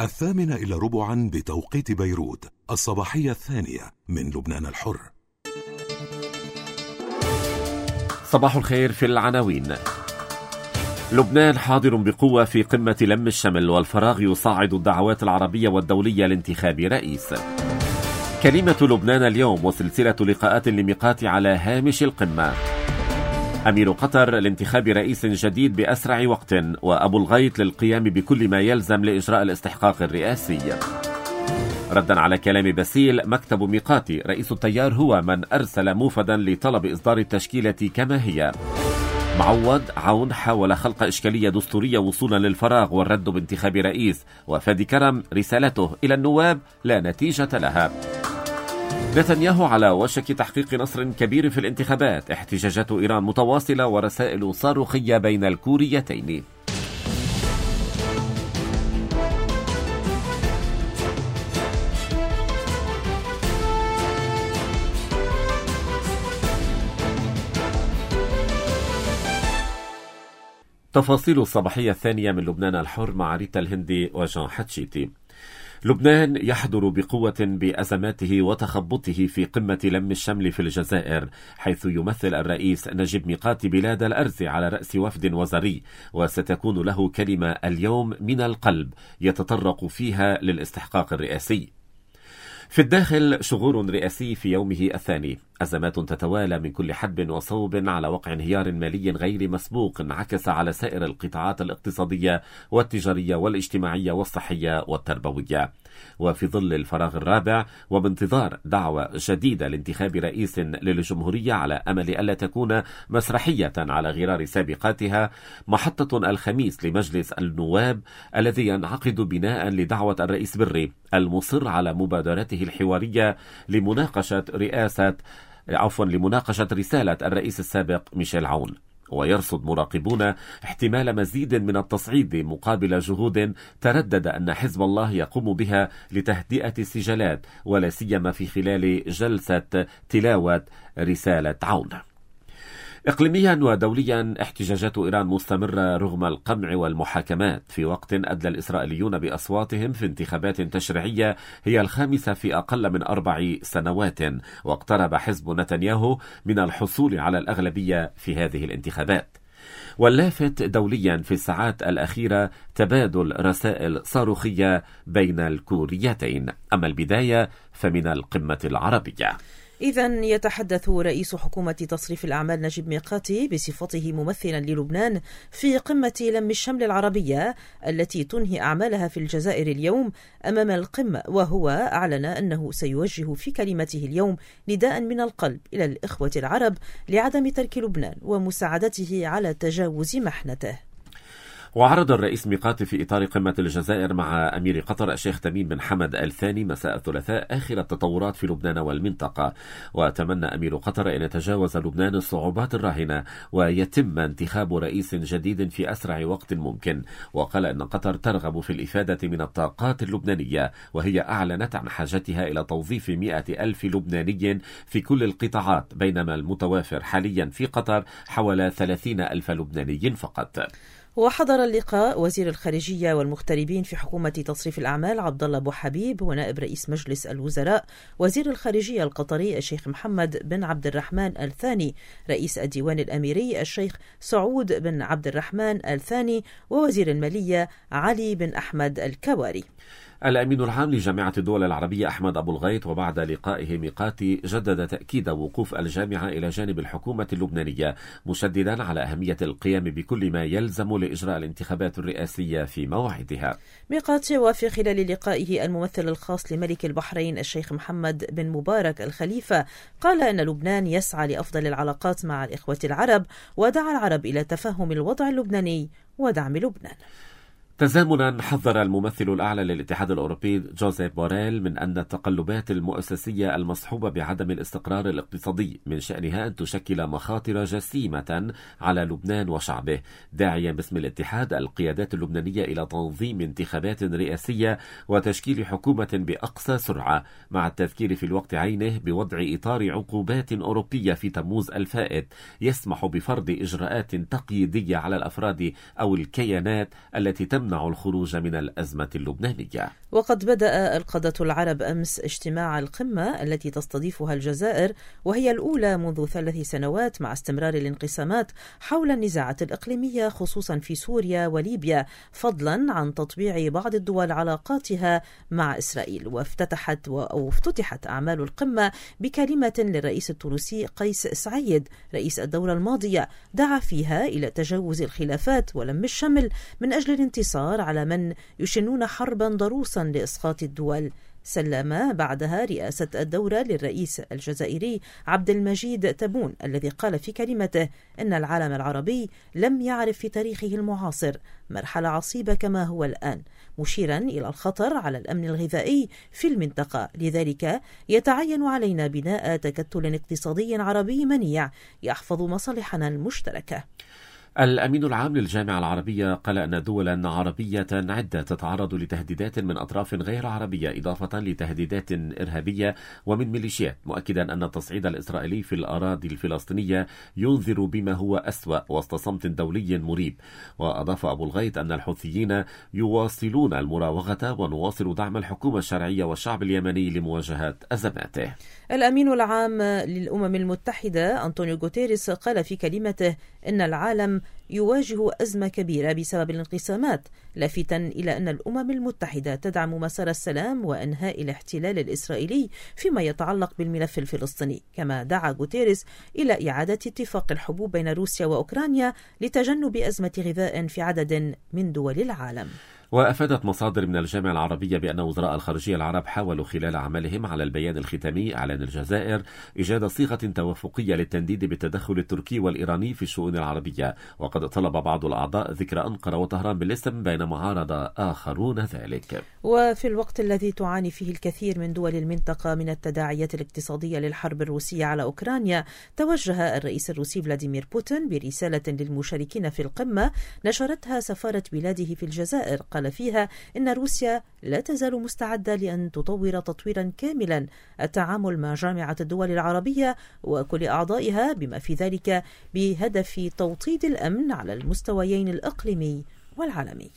8:45 بتوقيت بيروت، الصباحية الثانية من لبنان الحر. صباح الخير. في العناوين: لبنان حاضر بقوة في قمة لم الشمل، والفراغ يصعد الدعوات العربية والدولية لانتخاب رئيس. كلمة لبنان اليوم وسلسلة لقاءات لميقات على هامش القمة. أمير قطر لانتخاب رئيس جديد بأسرع وقت، وأبو الغيط للقيام بكل ما يلزم لإجراء الاستحقاق الرئاسي. ردا على كلام باسيل، مكتب ميقاتي رئيس التيار هو من أرسل موفدا لطلب إصدار التشكيلة كما هي. معوض عون حاول خلق إشكالية دستورية وصولا للفراغ والرد بانتخاب رئيس، وفادي كرم رسالته إلى النواب لا نتيجة لها. نتنياهو على وشك تحقيق نصر كبير في الانتخابات، احتجاجات إيران متواصلة ورسائل صاروخية بين الكوريتين. تفاصيل الصباحية الثانية من لبنان الحر مع ريتا الهندي وجان حتشيتي. لبنان يحضر بقوة بأزماته وتخبطه في قمة لم الشمل في الجزائر، حيث يمثل الرئيس نجيب ميقاتي بلاد الأرز على رأس وفد وزاري، وستكون له كلمة اليوم من القلب يتطرق فيها للاستحقاق الرئاسي. في الداخل شغور رئاسي في يومه الثاني، أزمات تتوالى من كل حدب وصوب على وقع انهيار مالي غير مسبوق انعكس على سائر القطاعات الاقتصادية والتجارية والاجتماعية والصحية والتربوية. وفي ظل الفراغ الرابع وبانتظار دعوة جديدة لانتخاب رئيس للجمهورية على أمل ألا تكون مسرحية على غرار سابقاتها، محطة الخميس لمجلس النواب الذي ينعقد بناء لدعوة الرئيس بري المصر على مبادرته الحوارية لمناقشة رسالة الرئيس السابق ميشيل عون. ويرصد مراقبون احتمال مزيد من التصعيد مقابل جهود تردد أن حزب الله يقوم بها لتهدئة السجالات، ولا سيما في خلال جلسة تلاوة رسالة عون. إقليميا ودوليا احتجاجات إيران مستمرة رغم القمع والمحاكمات، في وقت أدلى الإسرائيليون بأصواتهم في انتخابات تشريعية هي الخامسة في أقل من 4 سنوات، واقترب حزب نتنياهو من الحصول على الأغلبية في هذه الانتخابات. واللافت دوليا في الساعات الأخيرة تبادل رسائل صاروخية بين الكوريتين. أما البداية فمن القمة العربية. إذن يتحدث رئيس حكومة تصريف الأعمال نجيب ميقاتي بصفته ممثلا للبنان في قمة لم الشمل العربية التي تنهي أعمالها في الجزائر اليوم أمام القمة، وهو أعلن أنه سيوجه في كلمته اليوم نداء من القلب إلى الإخوة العرب لعدم ترك لبنان ومساعدته على تجاوز محنته. وعرض الرئيس ميقاتي في إطار قمة الجزائر مع أمير قطر الشيخ تميم بن حمد آل ثاني مساء الثلاثاء آخر التطورات في لبنان والمنطقة، وتمنى أمير قطر أن يتجاوز لبنان الصعوبات الراهنة ويتم انتخاب رئيس جديد في أسرع وقت ممكن. وقال أن قطر ترغب في الإفادة من الطاقات اللبنانية، وهي أعلنت عن حاجتها إلى توظيف 100,000 لبناني في كل القطاعات، بينما المتوافر حاليا في قطر حوالي 30,000 لبناني فقط. وحضر اللقاء وزير الخارجية والمغتربين في حكومة تصريف الأعمال عبد الله أبو حبيب، ونائب رئيس مجلس الوزراء وزير الخارجية القطري الشيخ محمد بن عبد الرحمن آل ثاني، رئيس الديوان الأميري الشيخ سعود بن عبد الرحمن آل ثاني، ووزير المالية علي بن أحمد الكواري. الأمين العام لجامعة الدول العربية أحمد أبو الغيط وبعد لقائه ميقاتي جدد تأكيد وقوف الجامعة إلى جانب الحكومة اللبنانية، مشددا على أهمية القيام بكل ما يلزم لإجراء الانتخابات الرئاسية في موعدها. ميقاتي وفي خلال لقائه الممثل الخاص لملك البحرين الشيخ محمد بن مبارك الخليفة قال أن لبنان يسعى لأفضل العلاقات مع الإخوة العرب، ودعا العرب إلى تفهم الوضع اللبناني ودعم لبنان. تزامنا حذر الممثل الأعلى للاتحاد الأوروبي جوزيف بوريل من أن التقلبات المؤسسية المصحوبة بعدم الاستقرار الاقتصادي من شأنها أن تشكل مخاطر جسيمة على لبنان وشعبه، داعيا باسم الاتحاد القيادات اللبنانية إلى تنظيم انتخابات رئاسية وتشكيل حكومة بأقصى سرعة، مع التذكير في الوقت عينه بوضع إطار عقوبات أوروبية في تموز الفائت يسمح بفرض إجراءات تقييدية على الأفراد أو الكيانات التي تم تمنع الخروج من الأزمة اللبنانية. وقد بدأ القادة العرب أمس اجتماع القمة التي تستضيفها الجزائر، وهي الأولى منذ 3 سنوات مع استمرار الانقسامات حول النزاعات الإقليمية خصوصا في سوريا وليبيا، فضلا عن تطبيع بعض الدول علاقاتها مع إسرائيل. وافتتحت أعمال القمة بكلمة للرئيس التونسي قيس سعيد رئيس الدولة الماضية، دعا فيها إلى تجاوز الخلافات ولم الشمل من أجل الانتصار على من يشنون حربا ضروسا لإسقاط الدول. سلم بعدها رئاسة الدورة للرئيس الجزائري عبد المجيد تبون، الذي قال في كلمته إن العالم العربي لم يعرف في تاريخه المعاصر مرحلة عصيبة كما هو الآن، مشيرا إلى الخطر على الأمن الغذائي في المنطقة. لذلك يتعين علينا بناء تكتل اقتصادي عربي منيع يحفظ مصالحنا المشتركة. الأمين العام للجامعة العربية قال أن دولا عربية عدة تتعرض لتهديدات من أطراف غير عربية إضافة لتهديدات إرهابية ومن ميليشيات، مؤكدا أن التصعيد الإسرائيلي في الأراضي الفلسطينية ينذر بما هو أسوأ وسط صمت دولي مريب. وأضاف أبو الغيط أن الحوثيين يواصلون المراوغة ونواصل دعم الحكومة الشرعية والشعب اليمني لمواجهة أزماته. الأمين العام للأمم المتحدة أنطونيو غوتيريس قال في كلمته إن العالم يواجه أزمة كبيرة بسبب الانقسامات، لافتاً إلى أن الأمم المتحدة تدعم مسار السلام وإنهاء الاحتلال الإسرائيلي فيما يتعلق بالملف الفلسطيني. كما دعا غوتيريس إلى إعادة اتفاق الحبوب بين روسيا وأوكرانيا لتجنب أزمة غذاء في عدد من دول العالم. وأفادت مصادر من الجامعة العربية بأن وزراء الخارجية العرب حاولوا خلال عملهم على البيان الختامي إعلان الجزائر إيجاد صيغة توافقية للتنديد بالتدخل التركي والإيراني في الشؤون العربية، وقد طلب بعض الأعضاء ذكر أنقرة وطهران بالاسم بينما عارض آخرون ذلك. وفي الوقت الذي تعاني فيه الكثير من دول المنطقة من التداعيات الاقتصادية للحرب الروسية على أوكرانيا، توجه الرئيس الروسي فلاديمير بوتين برسالة للمشاركين في القمة نشرتها سفارة بلاده في الجزائر، قال فيها إن روسيا لا تزال مستعدة لأن تطور تطويرا كاملا التعامل مع جامعة الدول العربية وكل أعضائها، بما في ذلك بهدف توطيد الأمن على المستويين الإقليمي والعالمي.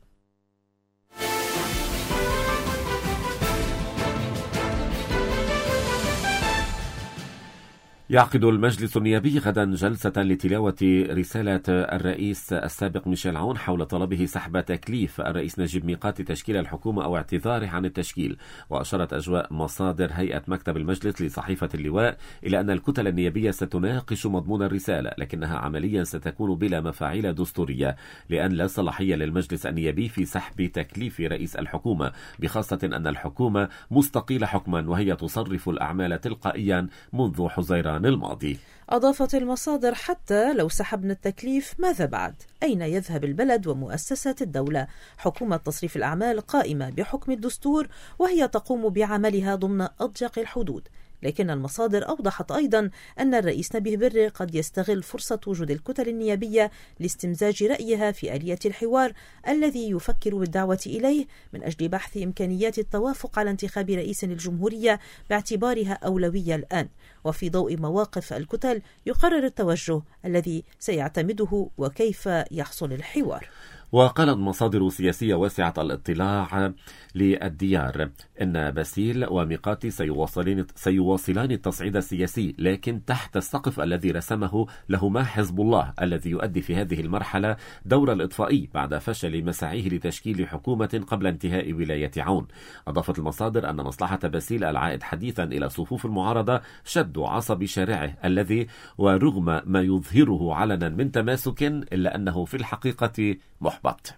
يعقد المجلس النيابي غدا جلسة لتلاوة رسالة الرئيس السابق ميشيل عون حول طلبه سحب تكليف الرئيس نجيب ميقاتي تشكيل الحكومة أو اعتذاره عن التشكيل. وأشارت أجواء مصادر هيئة مكتب المجلس لصحيفة اللواء إلى أن الكتل النيابية ستناقش مضمون الرسالة، لكنها عمليا ستكون بلا مفاعيل دستورية، لأن لا صلاحية للمجلس النيابي في سحب تكليف رئيس الحكومة، بخاصة أن الحكومة مستقيلة حكما وهي تصرف الأعمال تلقائيا منذ حزيران الماضي. أضافت المصادر حتى لو سحبنا التكليف ماذا بعد؟ أين يذهب البلد ومؤسسات الدولة؟ حكومة تصريف الأعمال قائمة بحكم الدستور وهي تقوم بعملها ضمن أضيق الحدود. لكن المصادر أوضحت أيضا أن الرئيس نبيه بري قد يستغل فرصة وجود الكتل النيابية لاستمزاج رأيها في آلية الحوار الذي يفكر بالدعوة إليه من أجل بحث إمكانيات التوافق على انتخاب رئيس للجمهورية باعتبارها أولوية الآن. وفي ضوء مواقف الكتل يقرر التوجه الذي سيعتمده وكيف يحصل الحوار. وقالت مصادر سياسية واسعة الاطلاع للديار إن باسيل وميقاتي سيواصلان التصعيد السياسي، لكن تحت السقف الذي رسمه لهما حزب الله، الذي يؤدي في هذه المرحلة دور الإطفائي بعد فشل مساعيه لتشكيل حكومة قبل انتهاء ولاية عون. أضافت المصادر أن مصلحة باسيل العائد حديثا إلى صفوف المعارضة شد عصب شارعه الذي ورغم ما يظهره علنا من تماسك إلا أنه في الحقيقة محبط.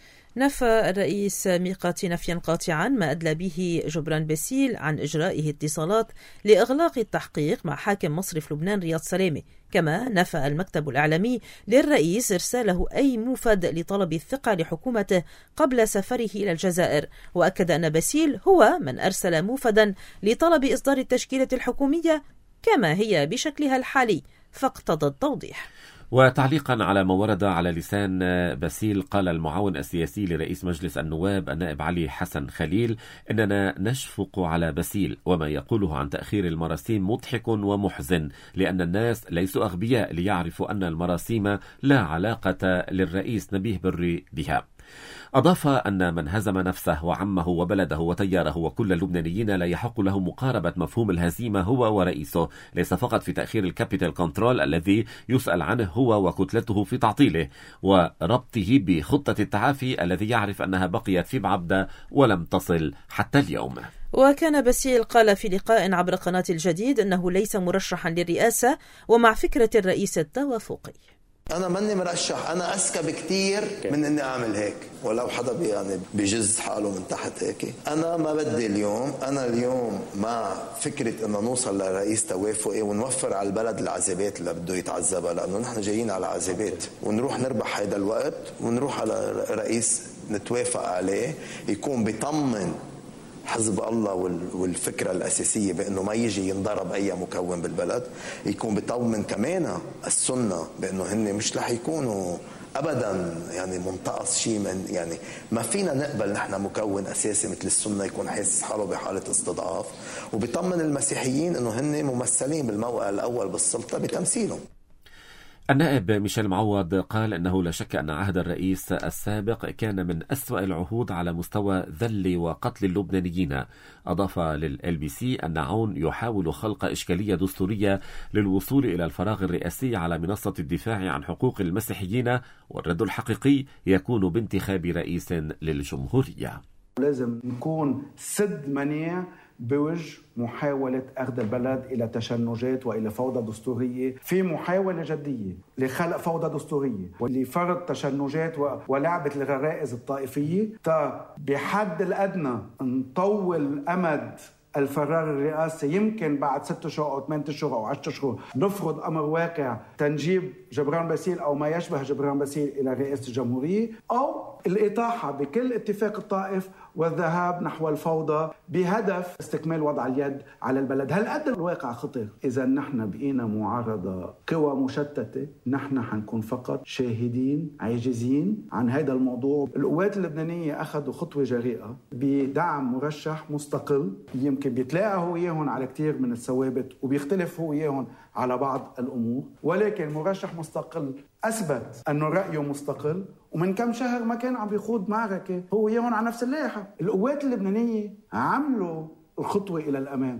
نفى الرئيس ميقاتي نفيا قاطعا ما أدلى به جبران باسيل عن إجرائه اتصالات لإغلاق التحقيق مع حاكم مصرف لبنان رياض سلامة. كما نفى المكتب الإعلامي للرئيس إرساله أي موفد لطلب الثقة لحكومته قبل سفره إلى الجزائر، وأكد أن باسيل هو من أرسل موفدا لطلب إصدار التشكيلة الحكومية كما هي بشكلها الحالي، فاقتضى التوضيح. وتعليقا على ما ورد على لسان باسيل، قال المعاون السياسي لرئيس مجلس النواب النائب علي حسن خليل إننا نشفق على باسيل، وما يقوله عن تأخير المراسيم مضحك ومحزن، لأن الناس ليسوا أغبياء ليعرفوا أن المراسيم لا علاقة للرئيس نبيه بري بها. أضاف أن من هزم نفسه وعمه وبلده وتياره وكل اللبنانيين لا يحق له مقاربة مفهوم الهزيمة هو ورئيسه، ليس فقط في تأخير الكابيتال كنترول الذي يسأل عنه هو وكتلته في تعطيله وربطه بخطة التعافي الذي يعرف أنها بقيت في بعبدة ولم تصل حتى اليوم. وكان باسيل قال في لقاء عبر قناة الجديد أنه ليس مرشحا للرئاسة ومع فكرة الرئيس التوافقي. أنا ماني مرشح، أنا أذكى بكتير من إني أعمل هيك، ولو حدا بيجز حاله من تحت هيك. أنا ما بدي اليوم، أنا اليوم مع فكرة إنه نوصل لرئيس توافقي ونوفر على البلد العذابات اللي بده يتعذبها، لأنه نحن جايين على عذابات، ونروح نربح هيدا الوقت ونروح على رئيس نتوافق عليه يكون بيطمن حزب الله والفكرة الأساسية بأنه ما يجي ينضرب أي مكون بالبلد، يكون بيطمن كمان السنة بأنه هن مش رح يكونوا أبدا يعني منتقص شيء من يعني ما فينا نقبل نحن مكون أساسي مثل السنة يكون حاسس حاله بحالة استضعاف، وبيطمن المسيحيين أنه هن ممثلين بالموقع الأول بالسلطة بتمثيلهم. النائب ميشيل معوض قال أنه لا شك أن عهد الرئيس السابق كان من أسوأ العهود على مستوى ذل وقتل اللبنانيين. أضاف للLBC أن عون يحاول خلق إشكالية دستورية للوصول إلى الفراغ الرئاسي على منصة الدفاع عن حقوق المسيحيين، والرد الحقيقي يكون بانتخاب رئيس للجمهورية. لازم نكون سد منيع بوجه محاولة أخذ البلد إلى تشنجات وإلى فوضى دستورية، في محاولة جدية لخلق فوضى دستورية ولفرض تشنجات ولعبة الغرائز الطائفية، بحد الأدنى نطول أمد الفراغ الرئاسي، يمكن بعد 6 شهور أو 8 شهور أو 10 شهور نفرض أمر واقع تنجيب جبران باسيل أو ما يشبه جبران باسيل إلى رئاسة الجمهورية، أو الإطاحة بكل اتفاق الطائف والذهاب نحو الفوضى بهدف استكمال وضع اليد على البلد. هالقد الواقع خطر. إذا نحن بقينا معارضة قوى مشتتة، نحن حنكون فقط شاهدين عاجزين عن هذا الموضوع. القوات اللبنانية أخذوا خطوة جريئة بدعم مرشح مستقل، يمكن بيتلاقى هو وياهم على كتير من الثوابت وبيختلف هو وياهم على بعض الأمور، ولكن مرشح مستقل أثبت أنه رأيه مستقل، ومن كم شهر ما كان عم بيخوض معركة هو وياهم على نفس اللائحة. القوات اللبنانية عملوا الخطوة إلى الأمام.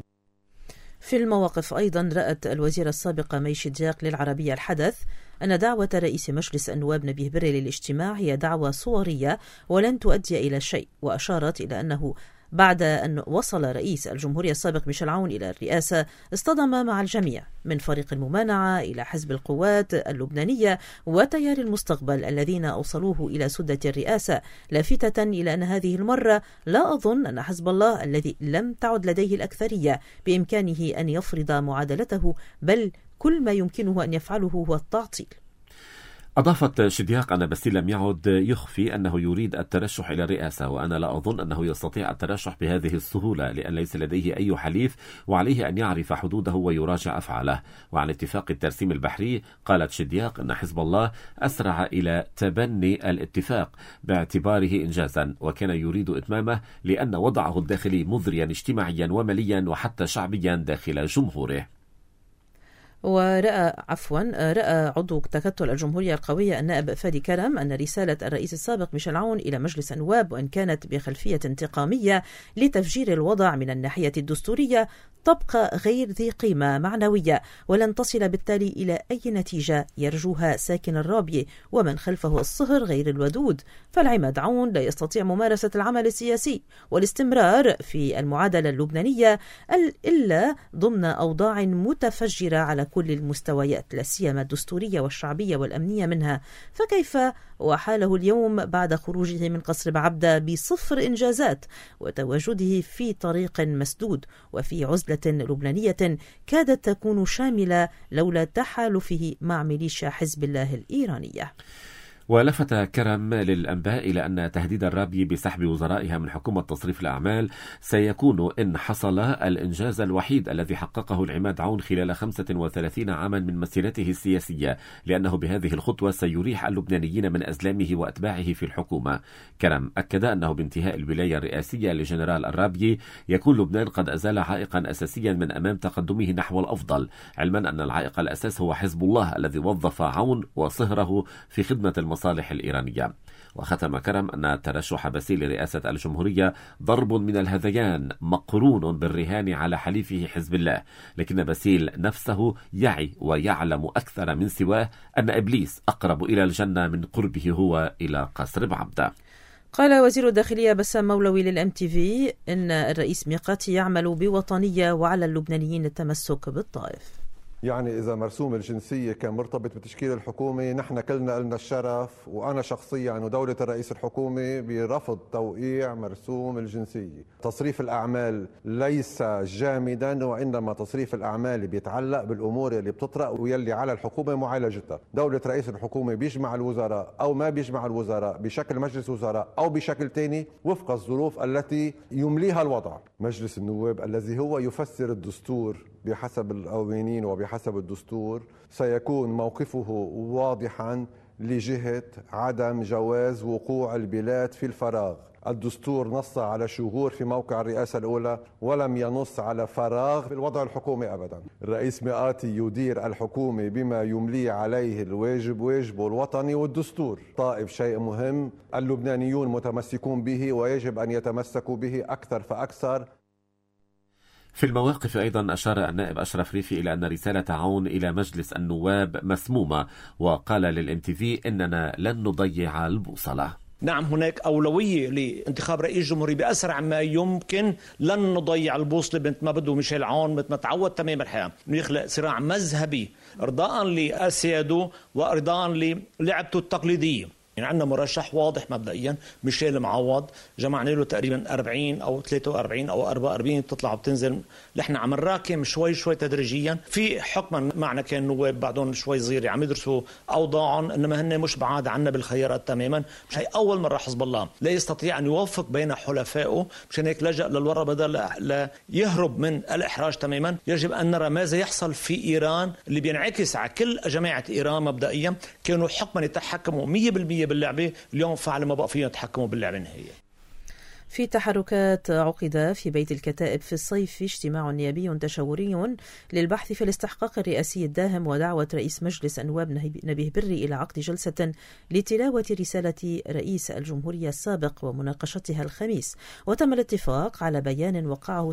في المواقف أيضا رأت الوزيرة السابقة مي شدياق للعربية الحدث أن دعوة رئيس مجلس النواب نبيه بري للاجتماع هي دعوة صورية ولن تؤدي إلى شيء، وأشارت إلى أنه بعد أن وصل رئيس الجمهورية السابق ميشيل عون إلى الرئاسة اصطدم مع الجميع من فريق الممانعة إلى حزب القوات اللبنانية وتيار المستقبل الذين أوصلوه إلى سدة الرئاسة، لافتة إلى أن هذه المرة لا أظن أن حزب الله الذي لم تعد لديه الأكثرية بإمكانه أن يفرض معادلته، بل كل ما يمكنه أن يفعله هو التعطيل. أضافت شدياق أن باسيل لم يعد يخفي أنه يريد الترشح إلى الرئاسة، وأنا لا أظن أنه يستطيع الترشح بهذه السهولة لأن ليس لديه أي حليف، وعليه أن يعرف حدوده ويراجع أفعاله. وعن اتفاق الترسيم البحري قالت شدياق أن حزب الله أسرع إلى تبني الاتفاق باعتباره إنجازا، وكان يريد إتمامه لأن وضعه الداخلي مضريا اجتماعيا وماليا وحتى شعبيا داخل جمهوره. رأى عضو تكتل الجمهورية القوية النائب فادي كرم أن رسالة الرئيس السابق ميشيل عون إلى مجلس النواب، وإن كانت بخلفية انتقامية لتفجير الوضع من الناحية الدستورية، تبقى غير ذي قيمة معنوية ولن تصل بالتالي إلى أي نتيجة يرجوها ساكن الرابية ومن خلفه الصهر غير الودود. فالعماد عون لا يستطيع ممارسة العمل السياسي والاستمرار في المعادلة اللبنانية إلا ضمن أوضاع متفجرة على كل المستويات، لا سيما الدستورية والشعبية والأمنية منها. فكيف وحاله اليوم بعد خروجه من قصر بعبدة بصفر إنجازات وتواجده في طريق مسدود وفي عزلة لبنانية كادت تكون شاملة لولا تحالفه مع ميليشيا حزب الله الإيرانية؟ ولفت كرم للأنباء إلى أن تهديد الرابية بسحب وزرائها من حكومة تصريف الأعمال سيكون إن حصل الإنجاز الوحيد الذي حققه العماد عون خلال 35 عاما من مسيرته السياسية، لأنه بهذه الخطوة سيريح اللبنانيين من أزلامه وأتباعه في الحكومة. كرم أكد أنه بانتهاء الولاية الرئاسية لجنرال الرابية يكون لبنان قد أزال عائقا أساسيا من أمام تقدمه نحو الأفضل، علما أن العائق الأساس هو حزب الله الذي وظف عون وصهره في خدمة المصالح الإيرانية. وختم كرم أن ترشح باسيل لرئاسة الجمهورية ضرب من الهذيان مقرون بالرهان على حليفه حزب الله، لكن باسيل نفسه يعي ويعلم أكثر من سواه أن إبليس أقرب إلى الجنة من قربه هو إلى قصر بعبدة. قال وزير الداخلية بسام مولوي للMTV إن الرئيس ميقاتي يعمل بوطنية وعلى اللبنانيين التمسك بالطائف. يعني إذا مرسوم الجنسية كان مرتبط بتشكيل الحكومة، نحن كلنا لنا الشرف وأنا شخصيا ودولة الرئيس الحكومي برفض توقيع مرسوم الجنسية. تصريف الأعمال ليس جامدا، وإنما تصريف الأعمال بيتعلق بالأمور اللي بتطرأ ويلي على الحكومة معالجتها. دولة رئيس الحكومة بيجمع الوزراء أو ما بيجمع الوزراء بشكل مجلس وزراء أو بشكل تاني وفق الظروف التي يمليها الوضع. مجلس النواب الذي هو يفسر الدستور بحسب القوانين وبحسب الدستور سيكون موقفه واضحا لجهة عدم جواز وقوع البلاد في الفراغ. الدستور نص على شهور في موقع الرئاسة الأولى ولم ينص على فراغ في الوضع الحكومي أبدا. الرئيس ميقاتي يدير الحكومة بما يملي عليه الواجب، واجبه الوطني والدستور. طائف شيء مهم اللبنانيون متمسكون به ويجب أن يتمسكوا به أكثر فأكثر. في المواقف أيضا أشار النائب أشرف ريفي إلى أن رسالة عون إلى مجلس النواب مسمومة، وقال للMTV إننا لن نضيع البوصلة. نعم، هناك أولوية لانتخاب رئيس جمهوري بأسرع ما يمكن. لن نضيع البوصلة مثل ما بده ميشيل عون، مثل ما تعود تمام الحياة، انه يخلق صراع مذهبي ارضاء لأسياده وارضاء للعبته التقليدية. يعني عندنا مرشح واضح مبدئيا ميشيل معوض، جمعنا له تقريبا 40 أو 43 أو 44 بتطلع وبتنزل. نحن عم نراكم شوي تدريجيا. في حكما معنا كان نواب بعدهم شوي صغير عم يدرسوا أوضاعهم، إنما هن مش بعاد عنا بالخيارات تماما. مش هي أول مرة حزب الله لا يستطيع أن يوفق بين حلفائه، مشان هيك لجأ للوراء بدل لا يهرب من الإحراج تماما. يجب أن نرى ماذا يحصل في إيران اللي بينعكس على كل جماعة إيران. مبدئيا كانوا حكما يتحكموا 100% باللعبة، اليوم فعلا ما بقى فيهم يتحكموا باللعبة نهائيا. في تحركات عقد في بيت الكتائب في الصيف اجتماع نيابي تشاوري للبحث في الاستحقاق الرئاسي الداهم ودعوة رئيس مجلس النواب نبيه بري إلى عقد جلسة لتلاوة رسالة رئيس الجمهورية السابق ومناقشتها الخميس. وتم الاتفاق على بيان وقعه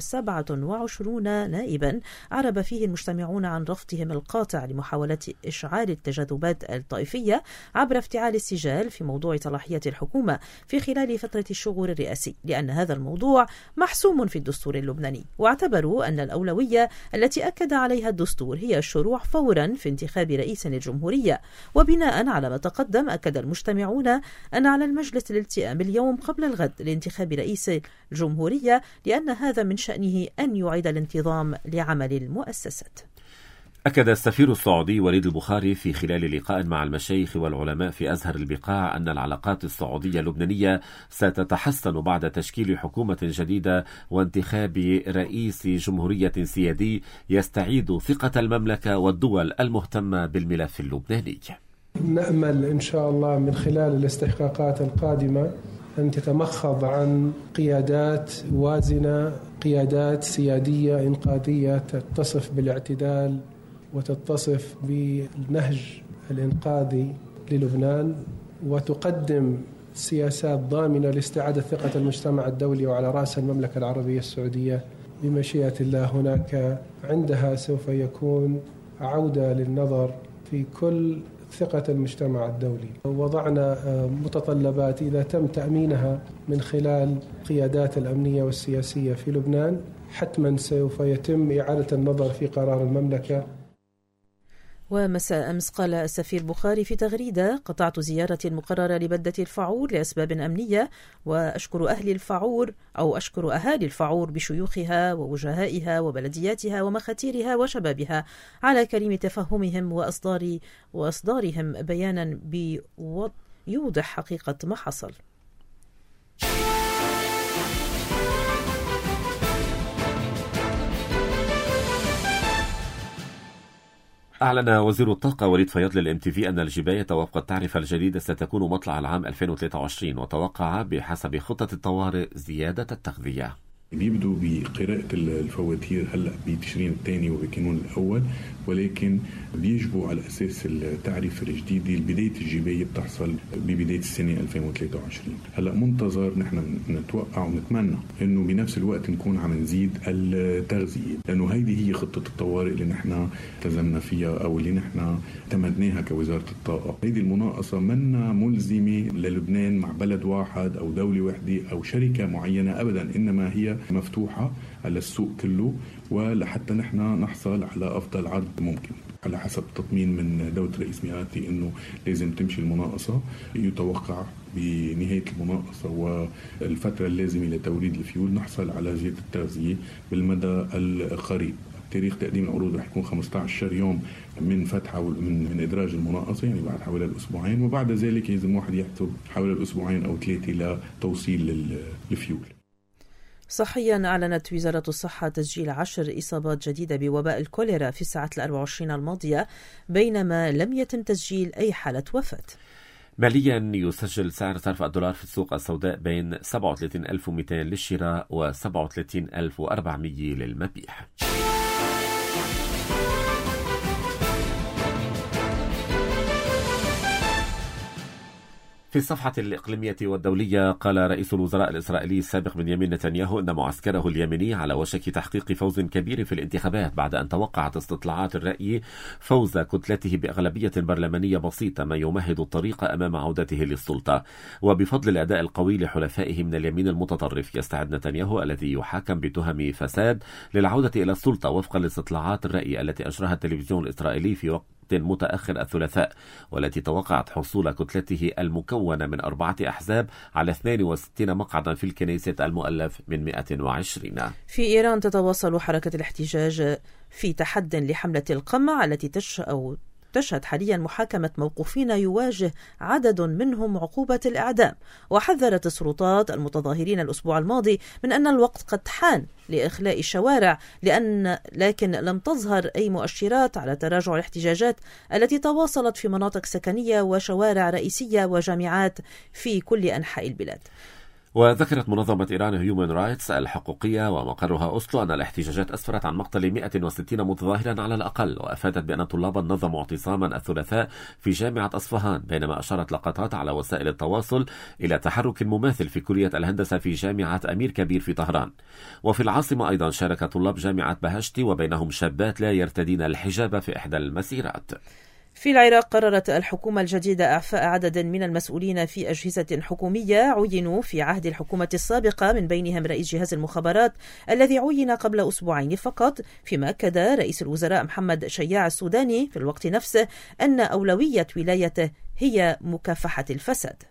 27 نائبا عرب فيه المجتمعون عن رفضهم القاطع لمحاولة إشعال التجاذبات الطائفية عبر افتعال السجال في موضوع صلاحية الحكومة في خلال فترة الشغل الرئاسي، لأن هذا الموضوع محسوم في الدستور اللبناني. واعتبروا أن الأولوية التي أكد عليها الدستور هي الشروع فورا في انتخاب رئيس للجمهورية. وبناء على ما تقدم أكد المجتمعون أن على المجلس الالتئام اليوم قبل الغد لانتخاب رئيس الجمهورية، لأن هذا من شأنه أن يعيد الانتظام لعمل المؤسسات. أكد السفير السعودي وليد البخاري في خلال لقاء مع المشايخ والعلماء في أزهر البقاع أن العلاقات السعودية اللبنانية ستتحسن بعد تشكيل حكومة جديدة وانتخاب رئيس جمهورية سيادي يستعيد ثقة المملكة والدول المهتمة بالملف اللبناني. نأمل إن شاء الله من خلال الاستحقاقات القادمة أن تتمخض عن قيادات وازنة، قيادات سيادية إنقاذية تتصف بالاعتدال وتتصف بالنهج الإنقاذي للبنان، وتقدم سياسات ضامنة لاستعادة ثقة المجتمع الدولي وعلى رأس المملكة العربية السعودية بمشيئة الله. هناك عندها سوف يكون عودة للنظر في كل ثقة المجتمع الدولي. وضعنا متطلبات إذا تم تأمينها من خلال قيادات الأمنية والسياسية في لبنان، حتما سوف يتم إعادة النظر في قرار المملكة. ومساء أمس قال السفير بخاري في تغريدة: قطعت زيارتي المقررة لبلدة الفاعور لأسباب أمنية، وأشكر أشكر أهالي الفاعور بشيوخها ووجهائها وبلدياتها ومخاتيرها وشبابها على كريم تفهمهم وإصدارهم بيانا يوضح حقيقة ما حصل. أعلن وزير الطاقة وليد فياض للMTV أن الجباية وفق التعرفة الجديدة ستكون مطلع العام 2023، وتوقع بحسب خطة الطوارئ زيادة التغذية. بيبدوا بقراءة الفواتير هلأ بتشرين الثاني وبكانون الأول، ولكن بيجبوا على أساس التعريف الجديدة بداية الجباية بتحصل ببداية السنة 2023. هلأ منتظر نحن نتوقع ونتمنى إنه بنفس الوقت نكون عم نزيد التغذية، لأنه هيدي هي خطة الطوارئ اللي نحن التزمنا فيها أو اللي نحن اعتمدناها كوزارة الطاقة. هيدي المناقصة منا ملزمة للبنان مع بلد واحد أو دولة واحدة أو شركة معينة أبدا، إنما هي مفتوحة على السوق كله، ولحتى نحن نحصل على أفضل عرض ممكن. على حسب تطمين من دولة رئيس ميقاتي إنه لازم تمشي المناقصة. يتوقع بنهاية المناقصة والفترة اللازمة لتوريد الفيول نحصل على زيادة التغذية بالمدى القريب. تاريخ تقديم العروض رح يكون 15 يوم من فتحة من إدراج المناقصة، يعني بعد حوالي الأسبوعين، وبعد ذلك لازم واحد يحسب حوالي الأسبوعين أو 3 لتوصيل الفيول. صحيا أعلنت وزارة الصحة تسجيل 10 إصابات جديدة بوباء الكوليرا في الساعات 24 الماضية، بينما لم يتم تسجيل أي حالة وفاة. ماليا يسجل سعر صرف الدولار في السوق السوداء بين 37,200 للشراء و 37,400 للمبيع. في الصفحة الإقليمية والدولية، قال رئيس الوزراء الإسرائيلي السابق بنيامين نتنياهو أن معسكره اليمني على وشك تحقيق فوز كبير في الانتخابات بعد أن توقعت استطلاعات الرأي فوز كتلته بأغلبية برلمانية بسيطة، ما يمهد الطريق أمام عودته للسلطة. وبفضل الأداء القوي لحلفائه من اليمين المتطرف، يستعد نتنياهو الذي يحاكم بتهم فساد للعودة إلى السلطة وفقا لاستطلاعات الرأي التي أجراها التلفزيون الإسرائيلي في وقت متأخر الثلاثاء، والتي توقعت حصول كتلته المكونة من 4 أحزاب على 62 مقعدا في الكنيست المؤلف من 120. في إيران تتواصل حركة الاحتجاج في تحد لحملة القمع التي تشهد حاليا محاكمة موقوفين يواجه عدد منهم عقوبة الإعدام. وحذرت السلطات المتظاهرين الأسبوع الماضي من أن الوقت قد حان لإخلاء الشوارع، لكن لم تظهر أي مؤشرات على تراجع الاحتجاجات التي تواصلت في مناطق سكنية وشوارع رئيسية وجامعات في كل أنحاء البلاد. وذكرت منظمة إيران هيومن رايتس الحقوقية ومقرها أوسلو أن الاحتجاجات أسفرت عن مقتل 160 متظاهرا على الأقل، وأفادت بأن طلابا نظموا اعتصاما الثلاثاء في جامعة أصفهان، بينما أشارت لقطات على وسائل التواصل إلى تحرك مماثل في كلية الهندسة في جامعة أمير كبير في طهران. وفي العاصمة أيضا شارك طلاب جامعة بهشتي وبينهم شابات لا يرتدين الحجاب في إحدى المسيرات. في العراق قررت الحكومة الجديدة إعفاء عدد من المسؤولين في أجهزة حكومية عينوا في عهد الحكومة السابقة، من بينهم رئيس جهاز المخابرات الذي عين قبل أسبوعين فقط، فيما أكد رئيس الوزراء محمد شياع السوداني في الوقت نفسه أن أولوية ولايته هي مكافحة الفساد.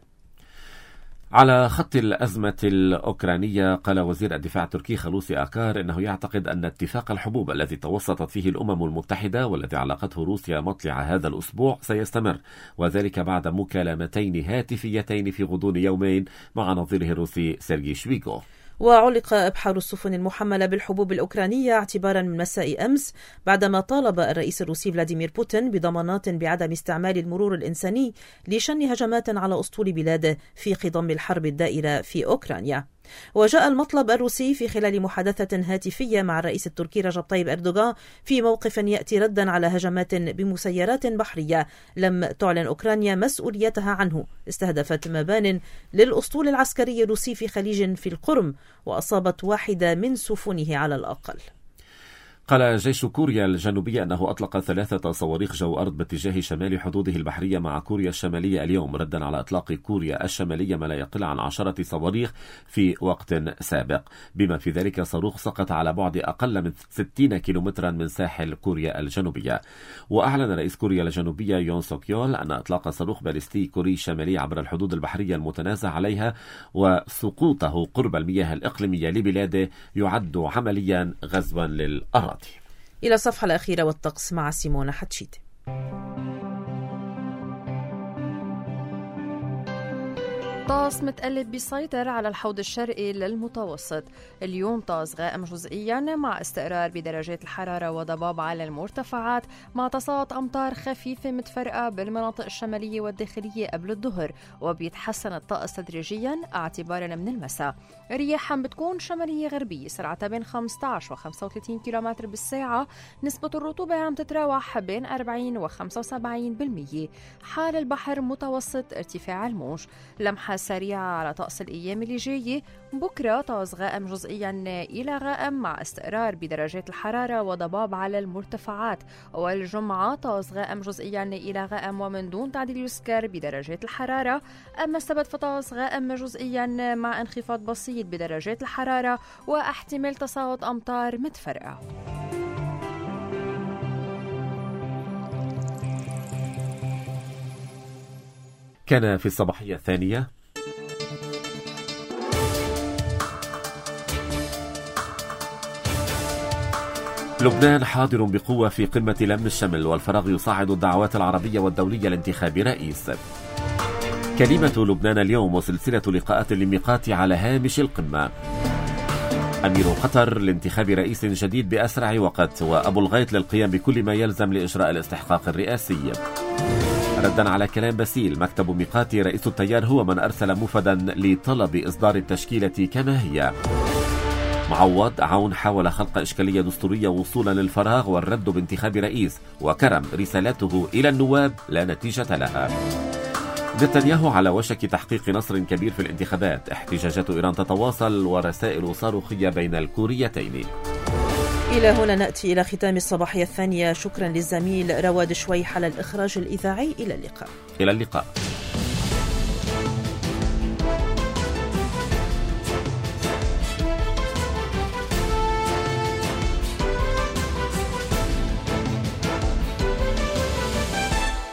على خط الأزمة الأوكرانية، قال وزير الدفاع التركي خلوصي آكار إنه يعتقد أن اتفاق الحبوب الذي توسطت فيه الأمم المتحدة والذي علقته روسيا مطلع هذا الأسبوع سيستمر، وذلك بعد مكالمتين هاتفيتين في غضون يومين مع نظيره الروسي سيرجي شويغو. وعلق إبحار السفن المحملة بالحبوب الأوكرانية اعتبارا من مساء أمس، بعدما طالب الرئيس الروسي فلاديمير بوتين بضمانات بعدم استعمال المرور الإنساني لشن هجمات على أسطول بلاده في خضم الحرب الدائرة في أوكرانيا. وجاء المطلب الروسي في خلال محادثة هاتفية مع الرئيس التركي رجب طيب أردوغان في موقف يأتي ردا على هجمات بمسيرات بحرية لم تعلن أوكرانيا مسؤوليتها عنه، استهدفت مبان للأسطول العسكري الروسي في خليج في القرم وأصابت واحدة من سفنه على الأقل. قال جيش كوريا الجنوبية أنه أطلق 3 صواريخ جو أرض باتجاه شمال حدوده البحرية مع كوريا الشمالية اليوم، ردا على إطلاق كوريا الشمالية ما لا يقل عن 10 صواريخ في وقت سابق، بما في ذلك صاروخ سقط على بعد أقل من 60 كيلومترا من ساحل كوريا الجنوبية. وأعلن رئيس كوريا الجنوبية يون سوك يول أن إطلاق صاروخ باليستي كوري شمالي عبر الحدود البحرية المتنازع عليها وسقوطه قرب المياه الإقليمية لبلاده يعد عمليا غزوا للأراضي. إلى الصفحة الأخيرة والطقس مع سيمونا حتشيت. طقس متقلب بيسيطر على الحوض الشرقي للمتوسط. اليوم طقس غائم جزئيا مع استقرار بدرجات الحرارة وضباب على المرتفعات مع تساقط أمطار خفيفة متفرقة بالمناطق الشمالية والداخلية قبل الظهر، وبيتحسن الطقس تدريجيا اعتبارا من المساء. الرياح بتكون شمالية غربية سرعتها بين 15 و 35 كيلومتر بالساعة. نسبة الرطوبة عم تتراوح بين 40 و 75%. حال البحر متوسط ارتفاع الموج. لمحة سريعة على طقس الأيام اللي جاية. بكرة طقس غائم جزئيا إلى غائم مع استقرار بدرجات الحرارة وضباب على المرتفعات. والجمعة طقس غائم جزئيا إلى غائم ومن دون تعديل يسكر بدرجات الحرارة. أما السبت فطقس غائم جزئيا مع انخفاض بسيط بدرجات الحرارة واحتمال تساقط أمطار متفرقة. كان في الصباحية الثانية لبنان حاضر بقوة في قمة لم الشمل، والفراغ يصعد الدعوات العربية والدولية لانتخاب رئيس. كلمة لبنان اليوم وسلسلة لقاءات للميقات على هامش القمة. أمير قطر لانتخاب رئيس جديد بأسرع وقت، وأبو الغيط للقيام بكل ما يلزم لإجراء الاستحقاق الرئاسي. ردا على كلام باسيل، مكتب ميقاتي رئيس التيار هو من أرسل مفدا لطلب إصدار التشكيلة كما هي. معوض عون حاول خلق إشكالية دستورية وصولا للفراغ والرد بانتخاب رئيس، وكرم رسالته إلى النواب لا نتيجة لها. نتنياهو على وشك تحقيق نصر كبير في الانتخابات. احتجاجات إيران تتواصل ورسائل صاروخية بين الكوريتين. إلى هنا نأتي إلى ختام الصباحية الثانية. شكرا للزميل رواد شويح على الإخراج الإذاعي. إلى اللقاء. إلى اللقاء.